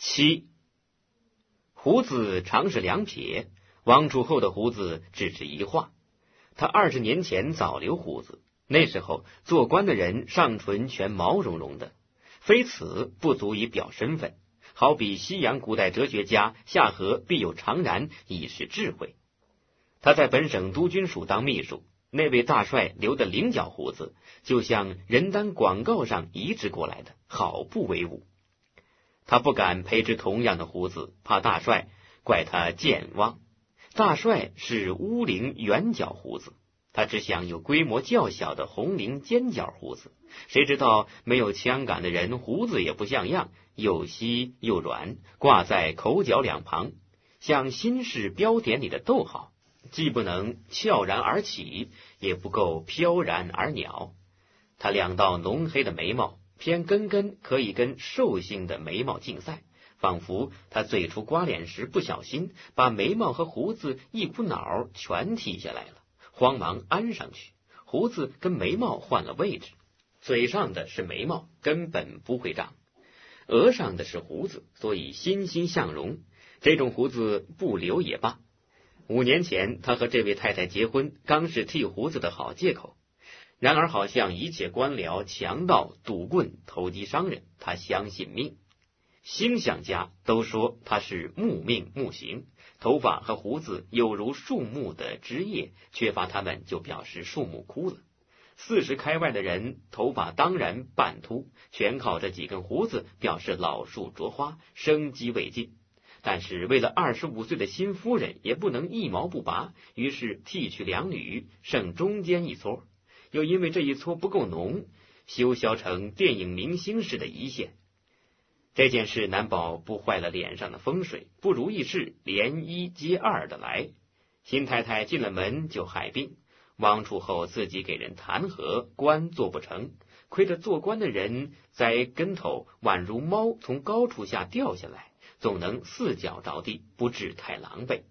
7. 胡子常是2撇，王楚后的胡子只是一画。他20年前早留胡子，那时候做官的人上唇全毛茸茸的，非此不足以表身份，好比西洋古代哲学家下颌必有长髯，以示智慧。他在本省督军署当秘书，那位大帅留的菱角胡子，就像人丹广告上移植过来的，好不威武。他不敢培植同样的胡子，怕大帅怪他健忘。大帅是乌灵圆角胡子，他只想有规模较小的红绫尖角胡子，谁知道没有枪杆的人胡子也不像样，又稀又软，挂在口角两旁，像新式标点里的逗号，既不能悄然而起，也不够飘然而鸟。他2道浓黑的眉毛，偏根根可以跟兽性的眉毛竞赛，仿佛他最初刮脸时不小心把眉毛和胡子一股脑全剃下来了，慌忙安上去，胡子跟眉毛换了位置。嘴上的是眉毛，根本不会长；额上的是胡子，所以欣欣向荣。这种胡子不留也罢。5年前他和这位太太结婚，刚是剃胡子的好借口。然而好像一切官僚、强盗、赌棍、投机商人，他相信命。星象家都说他是木命木行，头发和胡子有如树木的枝叶，缺乏它们就表示树木枯了。40开外的人头发当然半秃，全靠这几根胡子表示老树着花，生机未尽。但是为了25岁的新夫人也不能一毛不拔，于是剃去2缕，剩中间一撮，又因为这一撮不够浓，修削成电影明星式的一线。这件事难保不坏了脸上的风水，不如意事连1接2的来。新太太进了门就害病，王楚后自己给人弹劾，官做不成，亏着做官的人栽跟头，宛如猫从高处下掉下来，总能4脚着地，不致太狼狈。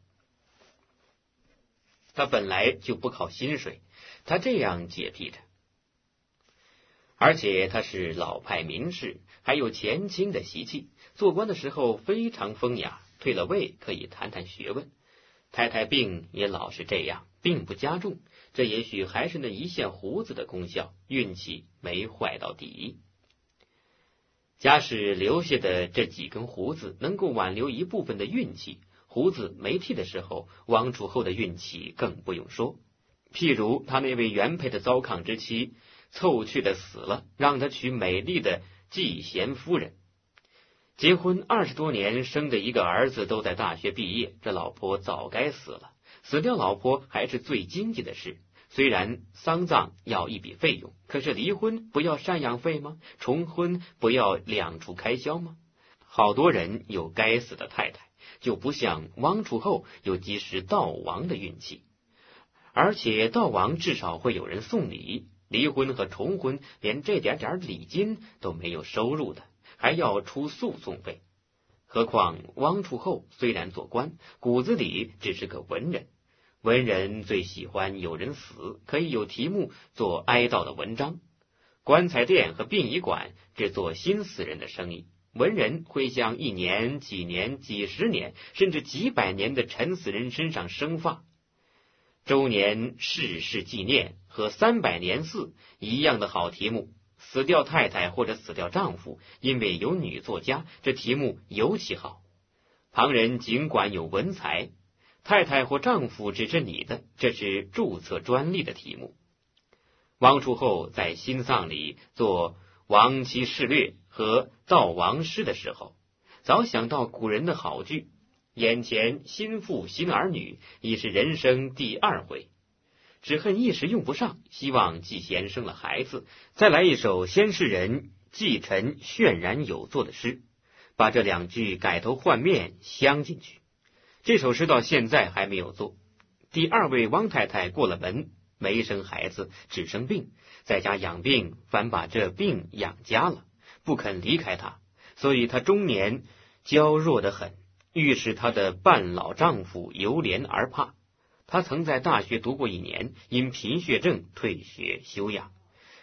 他本来就不靠薪水，他这样洁癖着。而且他是老派名士，还有前清的习气，做官的时候非常风雅，退了位可以谈谈学问。太太病也老是这样，并不加重，这也许还是那一线胡子的功效，运气没坏到底。假使留下的这几根胡子能够挽留一部分的运气，胡子没剃的时候，王楚后的运气更不用说。譬如他那位原配的糟糠之妻凑趣的死了，让他娶美丽的季贤夫人。结婚20多年，生的一个儿子都在大学毕业，这老婆早该死了。死掉老婆还是最经济的事，虽然丧葬要一笔费用，可是离婚不要赡养费吗？重婚不要2处开销吗？好多人有该死的太太，就不像王楚后有及时悼亡的运气。而且悼亡至少会有人送礼，离婚和重婚连这点礼金都没有收入的，还要出诉讼费。何况汪楚后虽然做官，骨子里只是个文人，文人最喜欢有人死，可以有题目做哀悼的文章。棺材店和殡仪馆只做新死人的生意，文人会向1年、几年、几十年，甚至几百年的陈死人身上生发。周年逝世纪念和300年祀一样的好题目，死掉太太或者死掉丈夫，因为有女作家，这题目尤其好。旁人尽管有文才，太太或丈夫只是你的，这是注册专利的题目。汪楚后在新丧里做亡妻事略和悼亡诗的时候，早想到古人的好句，眼前新妇新儿女，已是人生第2回，只恨一时用不上，希望季贤生了孩子，再来一首先世人季臣渲然有作的诗，把这2句改头换面镶进去。这首诗到现在还没有做。第2位汪太太过了门，没生孩子，只生病，在家养病，反把这病养家了，不肯离开他，所以他终年娇弱得很，预使她的半老丈夫由怜而怕。她曾在大学读过1年，因贫血症退学休养。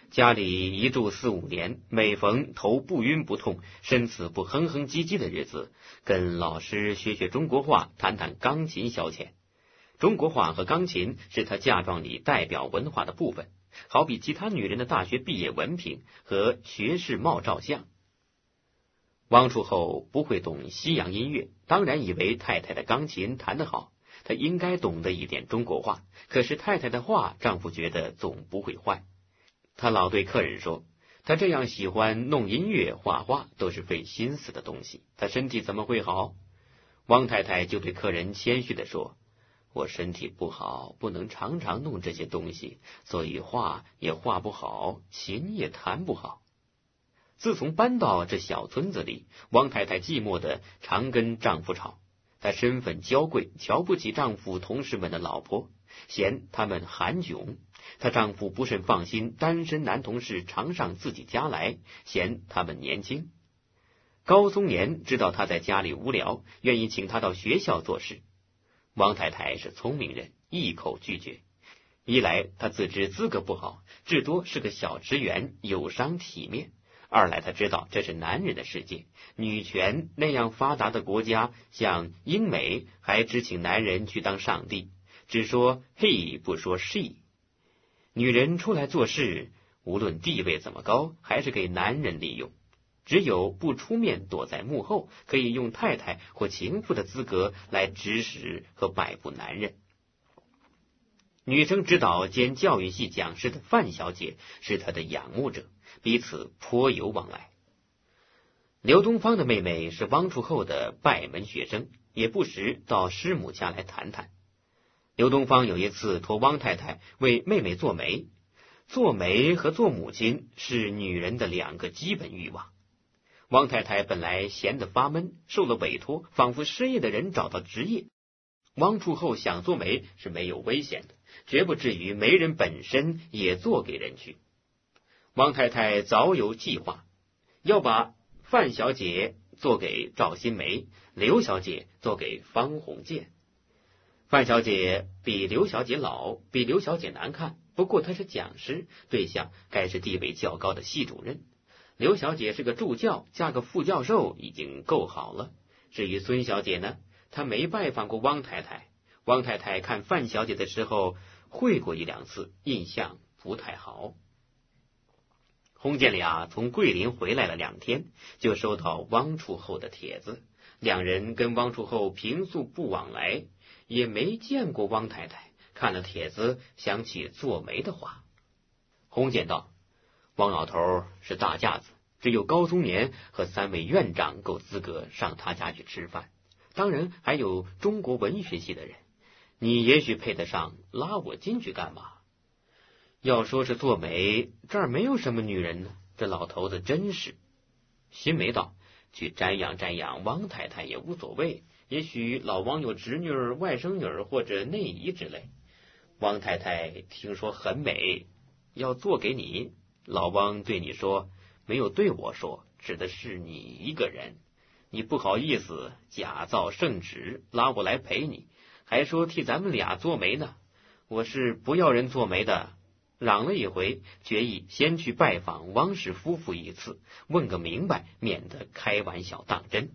家里一住4、5年，每逢头不晕不痛、身子不哼哼唧唧的日子，跟老师学学中国话，谈谈钢琴消遣。中国话和钢琴是她嫁妆里代表文化的部分，好比其他女人的大学毕业文凭和学士帽照相。汪处后不会懂西洋音乐，当然以为太太的钢琴弹得好，她应该懂得一点中国话。可是太太的话，丈夫觉得总不会坏。他老对客人说，他这样喜欢弄音乐、画画，都是费心思的东西，他身体怎么会好？汪太太就对客人谦虚地说，我身体不好，不能常常弄这些东西，所以画也画不好，琴也弹不好。自从搬到这小村子里，汪太太寂寞的常跟丈夫吵。她身份娇贵，瞧不起丈夫同事们的老婆，嫌他们寒炯。她丈夫不甚放心单身男同事常上自己家来，嫌他们年轻。高松年知道她在家里无聊，愿意请她到学校做事。汪太太是聪明人，一口拒绝。一来她自知资格不好，至多是个小职员，有伤体面；二来她知道这是男人的世界，女权那样发达的国家，像英美还只请男人去当上帝，只说 he 不说 she。 女人出来做事，无论地位怎么高，还是给男人利用，只有不出面躲在幕后，可以用太太或情妇的资格来指使和摆布男人。女生指导兼教育系讲师的范小姐是她的仰慕者，彼此颇有往来。刘东方的妹妹是汪处后的拜门学生，也不时到师母家来谈谈。刘东方有一次托汪太太为妹妹做媒，做媒和做母亲是女人的两个基本欲望。汪太太本来闲得发闷，受了委托，仿佛失业的人找到职业。汪处后想做媒是没有危险的，绝不至于媒人本身也做给人去。汪太太早有计划，要把范小姐做给赵新梅，刘小姐做给方鸿渐。范小姐比刘小姐老，比刘小姐难看，不过她是讲师，对象该是地位较高的系主任。刘小姐是个助教，嫁个副教授已经够好了。至于孙小姐呢，她没拜访过汪太太，汪太太看范小姐的时候会过1、2次，印象不太好。鸿渐俩从桂林回来了2天，就收到汪处后的帖子。两人跟汪处后平素不往来，也没见过汪太太，看了帖子想起做媒的话。鸿渐道，汪老头是大架子，只有高松年和3位院长够资格上他家去吃饭，当然还有中国文学系的人，你也许配得上，拉我进去干嘛？要说是做媒，这儿没有什么女人呢，这老头子真是。新梅道，去瞻仰瞻仰汪太太也无所谓，也许老汪有侄女儿、外甥女儿或者内姨之类。汪太太听说很美，要做给你，老汪对你说，没有对我说，指的是你一个人。你不好意思假造圣旨，拉我来陪你，还说替咱们俩做媒呢。我是不要人做媒的。嚷了一回，决意先去拜访汪氏夫妇一次，问个明白，免得开玩笑当真。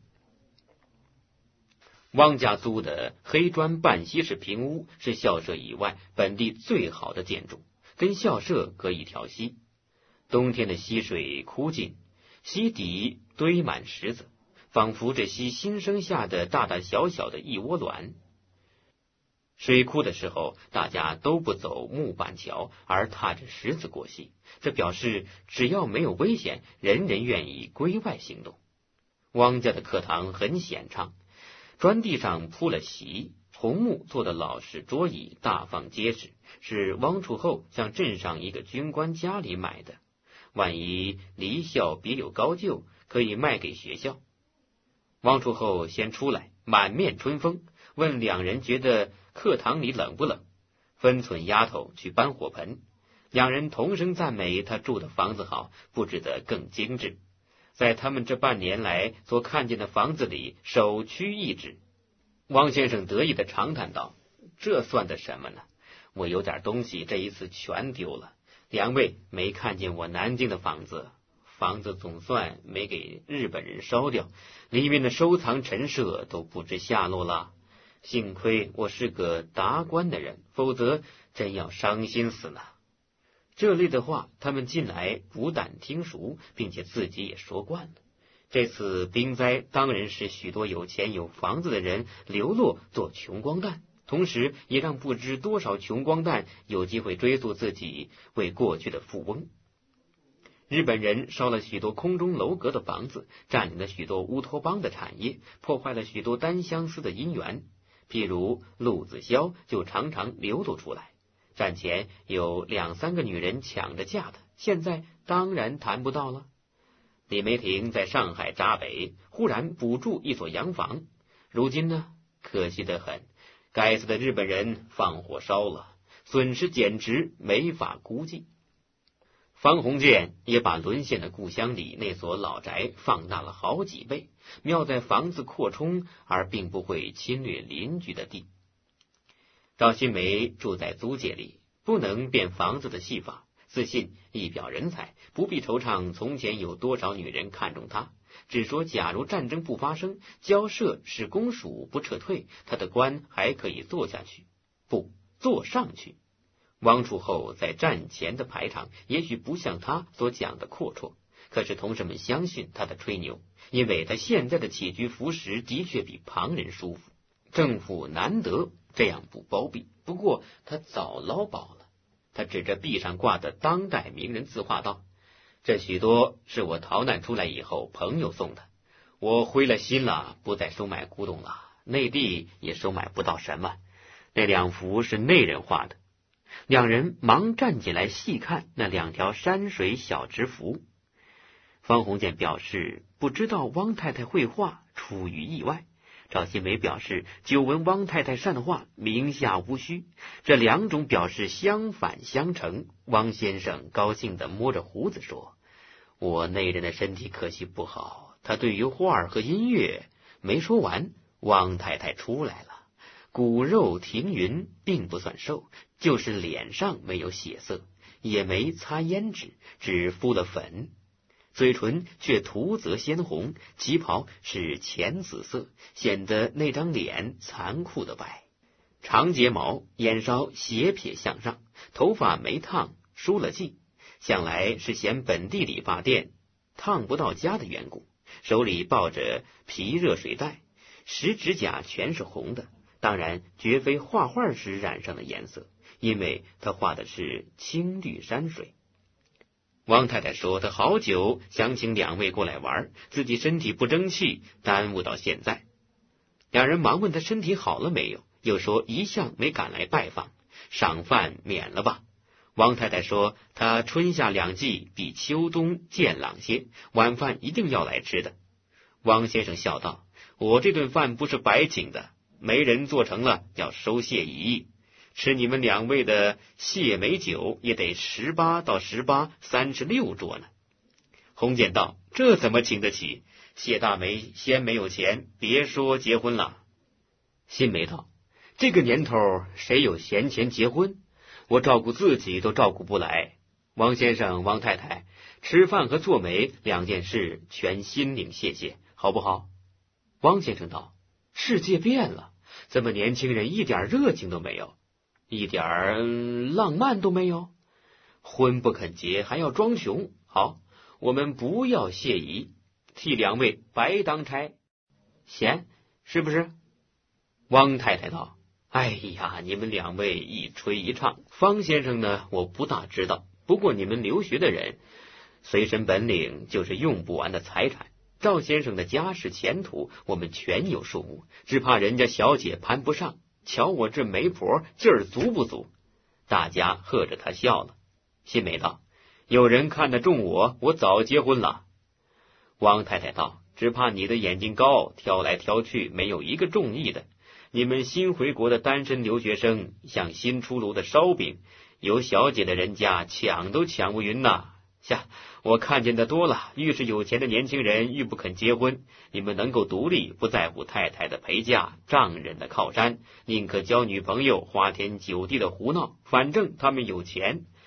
汪家租的黑砖半西式平屋是校舍以外本地最好的建筑，跟校舍隔一条溪。冬天的溪水枯尽，溪底堆满石子，仿佛这溪新生下的大大小小的一窝卵。水枯的时候，大家都不走木板桥，而踏着石子过溪，这表示只要没有危险，人人愿意归外行动。汪家的课堂很显畅，砖地上铺了席，红木做的老式桌椅大放结实，是汪处后向镇上一个军官家里买的，万一离校别有高就，可以卖给学校。汪处后先出来，满面春风，问两人觉得课堂里冷不冷，分寸丫头去搬火盆，两人同声赞美他住的房子好，布置得更精致，在他们这半年来所看见的房子里首屈一指。汪先生得意的长叹道，这算得什么呢？我有点东西这一次全丢了， 两位没看见我南京的房子，房子总算没给日本人烧掉，里面的收藏陈设都不知下落了。幸亏我是个达官的人，否则真要伤心死呢。这类的话他们近来不但听熟，并且自己也说惯了。这次兵灾当然使许多有钱有房子的人流落做穷光蛋，同时也让不知多少穷光蛋有机会追溯自己为过去的富翁。日本人烧了许多空中楼阁的房子，占领了许多乌托邦的产业，破坏了许多单相思的姻缘。譬如陆子潇就常常流露出来，战前有2、3个女人抢着嫁的，现在当然谈不到了。李梅婷在上海闸北忽然补助一所洋房，如今呢，可惜得很，该死的日本人放火烧了，损失简直没法估计。方鸿渐也把沦陷的故乡里那所老宅放大了好几倍，妙在房子扩充而并不会侵略邻居的地。赵新梅住在租界里，不能变房子的戏法，自信一表人才，不必惆怅从前有多少女人看中他，只说假如战争不发生，交涉使公署不撤退，他的官还可以做下去，不做上去。汪楚后在战前的排场也许不像他所讲的阔绰，可是同事们相信他的吹牛，因为他现在的起居服食的确比旁人舒服，政府难得这样不包庇。不过他早捞饱了。他指着壁上挂的当代名人字画道：这许多是我逃难出来以后朋友送的，我灰了心了，不再收买古董了，内地也收买不到什么。那2幅是内人画的。两人忙站起来细看那2条山水小直幅。方鸿渐表示不知道汪太太绘画，出于意外。赵新梅表示久闻汪太太善画，名下无虚。这2种表示相反相成。汪先生高兴地摸着胡子说：我内人的身体可惜不好，他对于画和音乐。没说完，汪太太出来了，骨肉庭匀，并不算瘦，就是脸上没有血色，也没擦胭脂，只敷了粉，嘴唇却涂则鲜红，旗袍是浅紫色，显得那张脸残酷的白。长睫毛，眼梢斜撇向上，头发没烫，梳了髻，想来是嫌本地理发店烫不到家的缘故。手里抱着皮热水袋，10指甲全是红的，当然绝非画画时染上的颜色，因为他画的是青绿山水。汪太太说她好久想请2位过来玩，自己身体不争气，耽误到现在。2人忙问他身体好了没有，又说一向没赶来拜访，赏饭免了吧。汪太太说她春夏2季比秋冬健朗些，晚饭一定要来吃的。汪先生笑道：我这顿饭不是白请的，没人做成了要收谢1亿，吃你们2位的谢美酒也得18到18、36桌呢。鸿渐道：这怎么请得起？谢大梅先没有钱，别说结婚了。新梅道：这个年头谁有闲钱结婚？我照顾自己都照顾不来。汪先生、汪太太，吃饭和做媒2件事全心领谢谢，好不好？汪先生道：世界变了，怎么年轻人一点热情都没有，一点浪漫都没有？婚不肯结还要装穷。好，我们不要谢仪，替2位白当差，闲是不是？汪太太道：哎呀，你们2位一吹一唱，方先生呢，我不大知道。不过你们留学的人，随身本领就是用不完的财产。赵先生的家世前途，我们全有数目，只怕人家小姐攀不上。瞧我这媒婆劲儿足不足？大家喝着他笑了。新梅道：有人看得中我，我早结婚了。汪太太道：只怕你的眼睛高，挑来挑去没有一个中意的。你们新回国的单身留学生，像新出炉的烧饼，有小姐的人家抢都抢不匀呐。我看见的多了，愈是有钱的年轻人愈不肯结婚。你们能够独立，不在乎太太的陪嫁、丈人的靠山，宁可交女朋友，花天酒地的胡闹，反正他们有钱。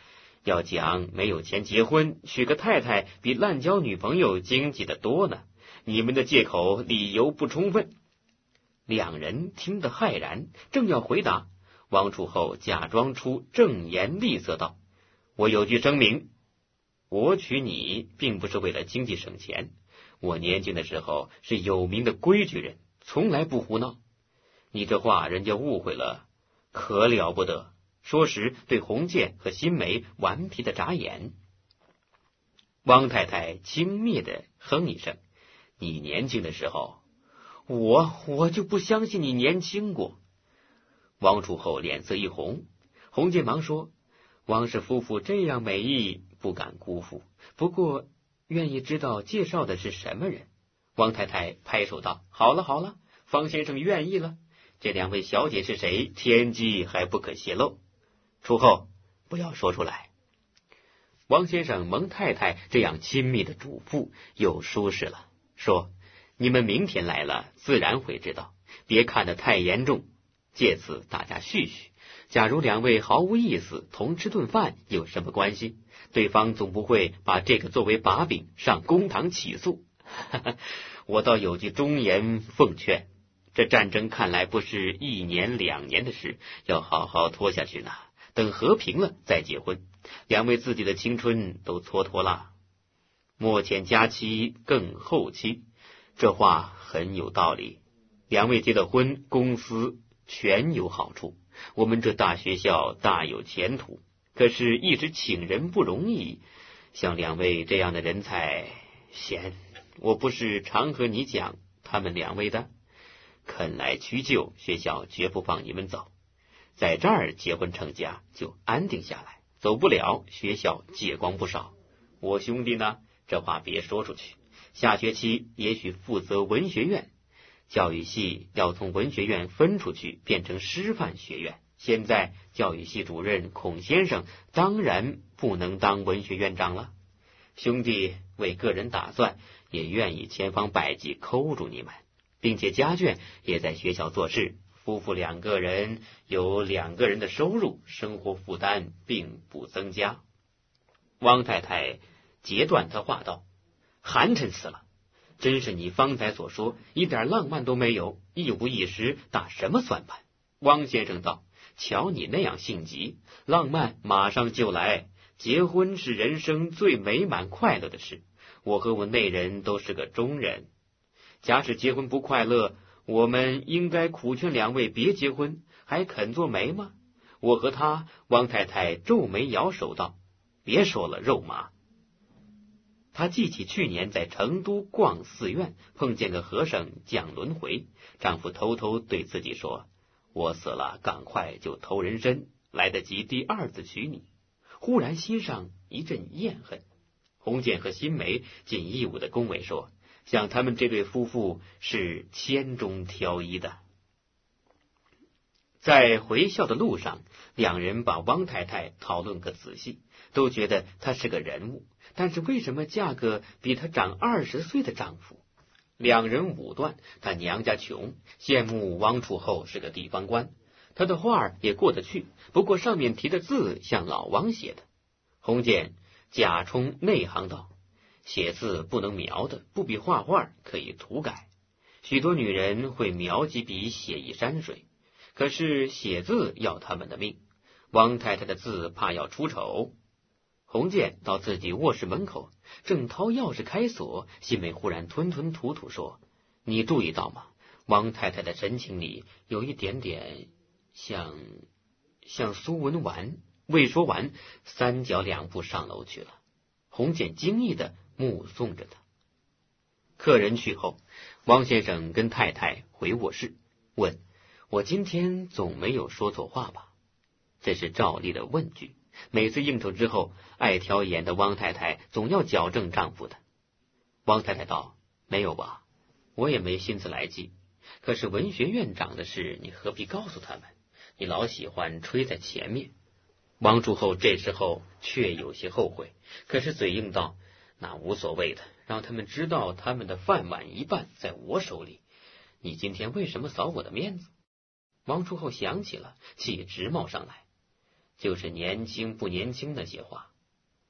要讲没有钱结婚，娶个太太比滥交女朋友经济的多呢。你们的借口理由不充分。两人听得骇然，正要回答，王楚后假装出正言厉色道：我有句声明，我娶你并不是为了经济省钱，我年轻的时候是有名的规矩人，从来不胡闹。你这话人家误会了，可了不得。说时对洪建和新梅顽皮的眨眼。汪太太轻蔑的哼一声：你年轻的时候，我就不相信你年轻过。王楚后脸色一红，洪建忙说：王氏夫妇这样美意，不敢辜负，不过愿意知道介绍的是什么人。汪太太拍手道：好了好了，方先生愿意了，这两位小姐是谁，天机还不可泄露，楚后不要说出来。王先生蒙太太这样亲密的嘱咐，又舒适了，说：你们明天来了，自然会知道，别看得太严重，借此大家叙叙。假如两位毫无意思，同吃顿饭有什么关系？对方总不会把这个作为把柄上公堂起诉。我倒有句忠言奉劝，这战争看来不是1年2年的事，要好好拖下去呢。等和平了再结婚，两位自己的青春都蹉跎了。莫遣佳期更后期，这话很有道理。两位结了婚，公司全有好处，我们这大学校大有前途。可是一直请人不容易，像两位这样的人才，贤，我不是常和你讲他们两位的，肯来屈就，学校绝不放你们走。在这儿结婚成家就安定下来，走不了，学校借光不少。我兄弟呢，这话别说出去，下学期也许负责文学院，教育系要从文学院分出去，变成师范学院。现在教育系主任孔先生当然不能当文学院长了。兄弟为个人打算，也愿意千方百计扣住你们，并且家眷也在学校做事，夫妇2个人有2个人的收入，生活负担并不增加。汪太太截断他话道：寒碜死了，真是你方才所说，一点浪漫都没有，一五一十打什么算盘？汪先生道：瞧你那样性急，浪漫马上就来，结婚是人生最美满快乐的事，我和我内人都是个中人，假使结婚不快乐，我们应该苦劝两位别结婚，还肯做媒吗？我和他，汪太太皱眉摇手道：别说了，肉麻。他记起去年在成都逛寺院，碰见个和尚讲轮回，丈夫偷偷对自己说：我死了赶快就投人身，来得及第2次娶你。忽然心上一阵厌恨。洪建和新梅尽义务的恭维说，像他们这对夫妇是千中挑一的。在回校的路上，两人把汪太太讨论个仔细，都觉得她是个人物，但是为什么嫁个比她长20岁的丈夫？两人武断，她娘家穷，羡慕汪楚后是个地方官，她的画也过得去，不过上面题的字像老汪写的。洪建假充内行道：写字不能描的，不比画画，可以涂改。许多女人会描几笔写一山水，可是写字要他们的命。汪太太的字怕要出丑。洪建到自己卧室门口，正掏钥匙开锁，新梅忽然吞吞吐吐说：你注意到吗？汪太太的神情里有一点点像苏文纨。未说完，3脚2步上楼去了。洪建惊异的目送着他。客人去后，汪先生跟太太回卧室，问：我今天总没有说错话吧？这是照例的问句，每次应酬之后，爱挑眼的汪太太总要矫正丈夫的。汪太太道：没有吧，我也没心思来记。可是文学院长的事，你何必告诉他们？你老喜欢吹在前面。汪楚后这时候却有些后悔，可是嘴硬道：那无所谓的，让他们知道他们的饭碗一半在我手里。你今天为什么扫我的面子？汪楚后想起了，气直冒上来。就是年轻不年轻那些话，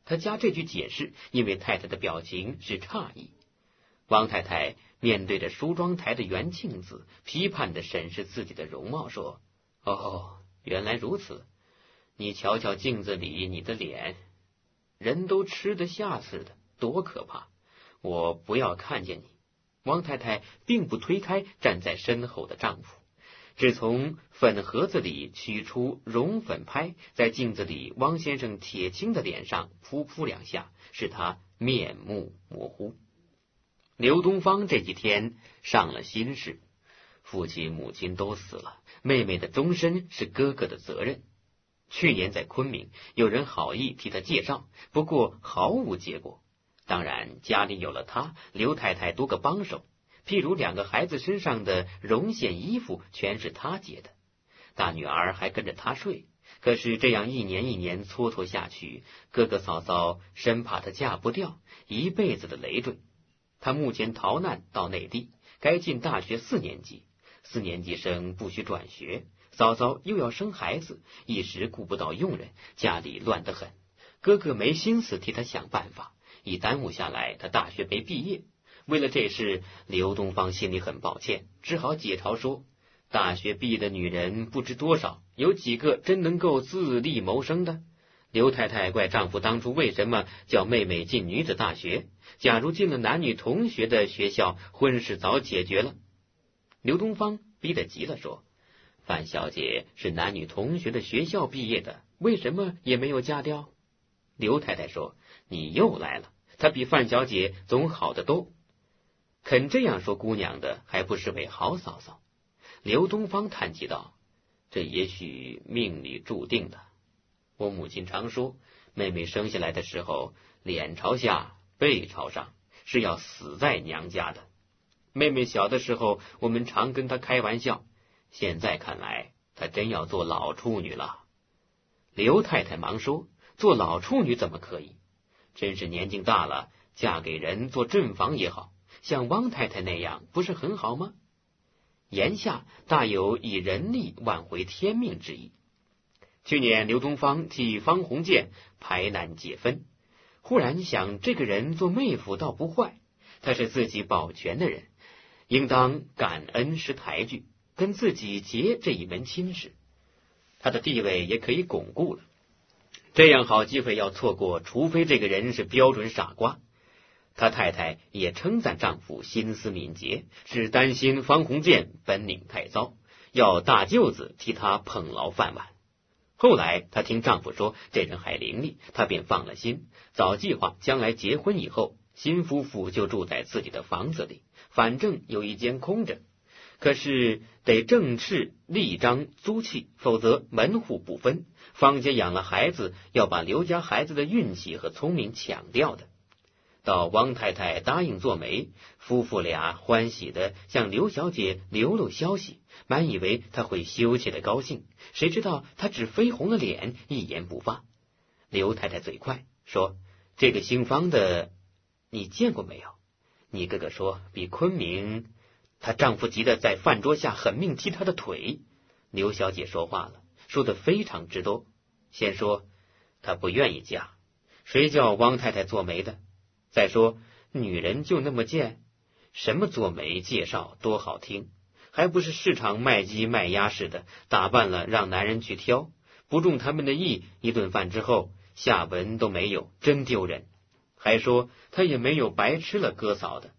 他加这句解释，因为太太的表情是诧异。汪太太面对着梳妆台的圆镜子，批判地审视自己的容貌，说：“哦，原来如此。你瞧瞧镜子里你的脸，人都吃得下似的，多可怕！我不要看见你。”汪太太并不推开站在身后的丈夫，只从粉盒子里取出熔粉拍，在镜子里汪先生铁青的脸上扑扑两下，使他面目模糊。刘东方这几天上了心事，父亲母亲都死了，妹妹的终身是哥哥的责任。去年在昆明，有人好意替他介绍，不过毫无结果。当然家里有了他，刘太太多个帮手，譬如2个孩子身上的绒线衣服全是他结的，大女儿还跟着他睡。可是这样一年一年蹉跎下去，哥哥嫂嫂生怕她嫁不掉，一辈子的累赘。他目前逃难到内地，该进大学4年级，4年级生不许转学，嫂嫂又要生孩子，一时顾不到佣人，家里乱得很。哥哥没心思替他想办法，一耽误下来，他大学没毕业。为了这事，刘东方心里很抱歉，只好解嘲说：大学毕业的女人不知多少，有几个真能够自立谋生的？刘太太怪丈夫当初为什么叫妹妹进女子大学，假如进了男女同学的学校，婚事早解决了。刘东方逼得急了，说：范小姐是男女同学的学校毕业的，为什么也没有嫁掉？刘太太说：你又来了，她比范小姐总好得多。肯这样说姑娘的，还不是位好嫂嫂。刘东方叹气道：这也许命里注定的。我母亲常说，妹妹生下来的时候，脸朝下，背朝上，是要死在娘家的。妹妹小的时候，我们常跟她开玩笑，现在看来，她真要做老处女了。刘太太忙说：做老处女怎么可以？真是年纪大了，嫁给人做正房也好，像汪太太那样，不是很好吗？言下大有以人力挽回天命之意。去年刘东方替方鸿渐排难解纷，忽然想这个人做妹夫倒不坏，他是自己保全的人，应当感恩识抬举，跟自己结这一门亲事，他的地位也可以巩固了。这样好机会要错过，除非这个人是标准傻瓜。他太太也称赞丈夫心思敏捷，只担心方鸿渐本领太糟，要大舅子替他捧牢饭碗。后来她听丈夫说这人还伶俐，她便放了心，早计划将来结婚以后，新夫妇就住在自己的房子里，反正有一间空着。可是得正式立章租契，否则门户不分，方家养了孩子，要把刘家孩子的运气和聪明抢掉的。到汪太太答应做媒，夫妇俩欢喜的向刘小姐流露消息，满以为她会羞怯的高兴，谁知道她只绯红了脸，一言不发。刘太太嘴快，说：这个姓方的你见过没有？你哥哥说比昆明。她丈夫急得在饭桌下狠命踢她的腿。刘小姐说话了，说得非常之多。先说她不愿意嫁，谁叫汪太太做媒的？再说女人就那么贱，什么做媒介绍多好听，还不是市场卖鸡卖鸭似的，打扮了让男人去挑，不中他们的意，一顿饭之后下文都没有，真丢人。还说他也没有白吃了哥嫂的，